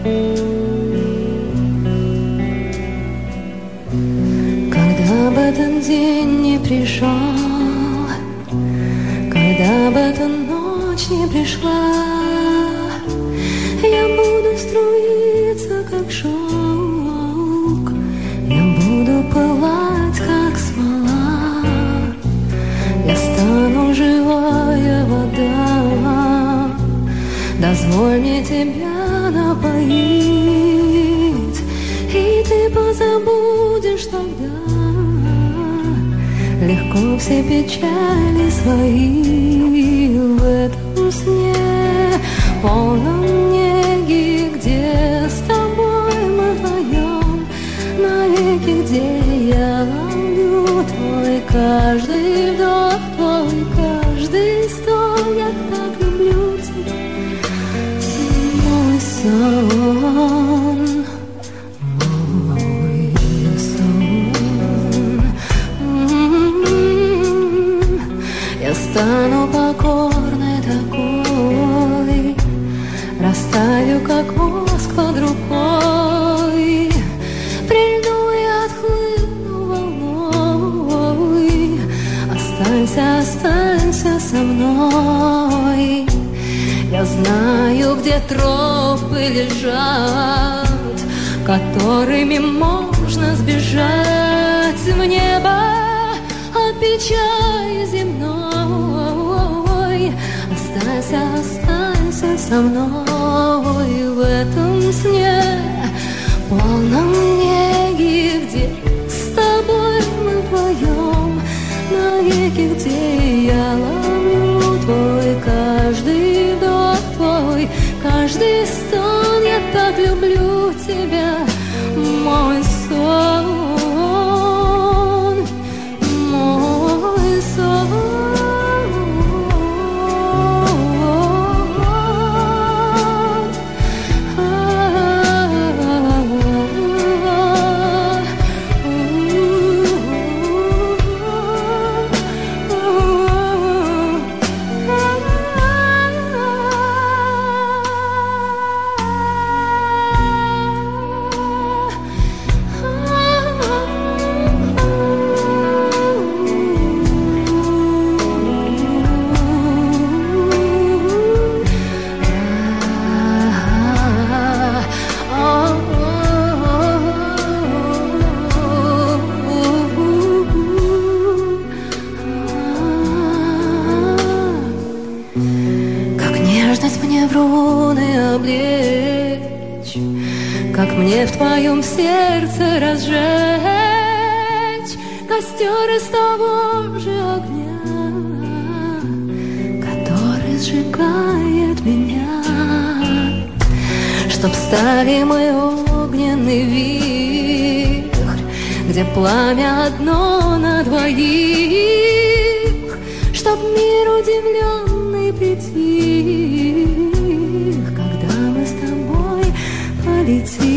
Когда бы этот день не пришел, когда бы эта ночь не пришла, я буду струиться, как шелк, я буду пылать, как смола, я стану живая вода. Дозволь мне тебя напоить, и ты позабудешь тогда легко все печали свои. В этом сне полном неги, где с тобой мы вдвоем навеки, где я ловлю твой каждый вдох, твой каждый стон. Я так люблю тебя, мой сон, мой сон. Я стану покорной такой, растаю, как воск под рукой, прильну и отхлыну волной. Останься, останься со мной. Я знаю, где тропы лежат, которыми можно сбежать в небо от печали земной. Останься, останься со мной в этом сне полном неги, где с тобой мы вдвоем навеки, где я ловлю твой каждый вдох, твой каждый стон. Я так люблю тебя, мой сон, мой сон. Мне в руны облечь, как мне в твоем сердце разжечь костер из того же огня, который сжигает меня, чтоб стали мы огненный вихрь, где пламя одно на двоих, чтоб мир удивленный притих, когда мы с тобой полетим.